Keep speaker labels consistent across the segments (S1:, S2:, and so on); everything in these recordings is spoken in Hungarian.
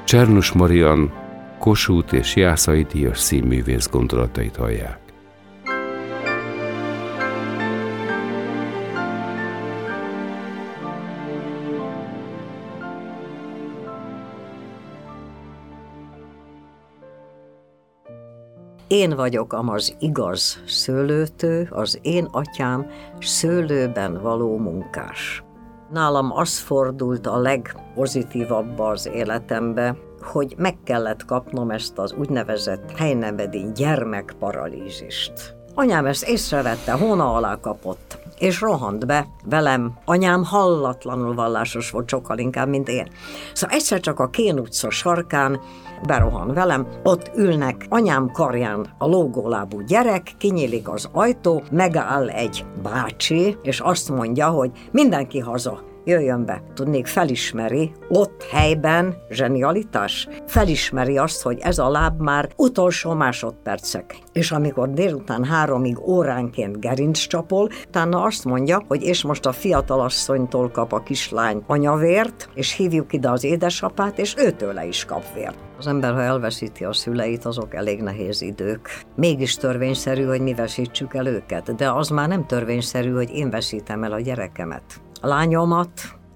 S1: Czernus Marian Kossuth és Jászai díjas színművész gondolatait hallják.
S2: Én vagyok amaz igaz szőlőtő, az én atyám szőlőben való munkás. Nálam az fordult a legpozitívabb az életembe, hogy meg kellett kapnom ezt az úgynevezett helynevedi gyermekparalízist. Anyám ezt észrevette, hóna alá kapott, és rohant be velem. Anyám hallatlanul vallásos volt, sokkal inkább, mint én. Szóval egyszer csak a Kén utca sarkán berohan velem, ott ülnek anyám karján a lógólábú gyerek, kinyílik az ajtó, megáll egy bácsi, és azt mondja, hogy mindenki haza, jöjjön be. Tudnék, felismeri, ott helyben, zsenialitás, felismeri azt, hogy ez a láb már utolsó másodpercek. És amikor délután 3-ig óránként gerinccsapol, utána azt mondja, hogy és most a fiatalasszonytól kap a kislány anyavért, és hívjuk ide az édesapát, és őtőle is kap vért. Az ember, ha elveszíti a szüleit, azok elég nehéz idők. Mégis törvényszerű, hogy mi veszítsük el őket, de az már nem törvényszerű, hogy én veszítem el a gyerekemet. A lányomat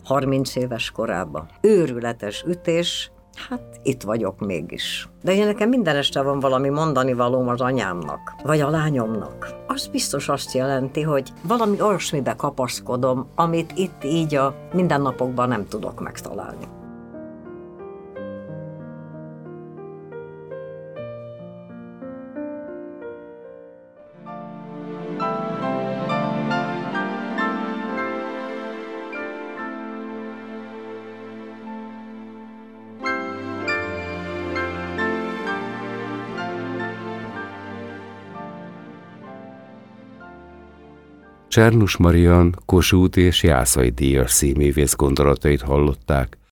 S2: 30 éves korában. Őrületes ütés, hát itt vagyok mégis. De ugye nekem minden este van valami mondani valóm az anyámnak, vagy a lányomnak. Az biztos azt jelenti, hogy valami olyasmibe kapaszkodom, amit itt így a mindennapokban nem tudok megtalálni.
S1: Czernus Marian Kossuth és Jászai díjas színművész gondolatait hallották.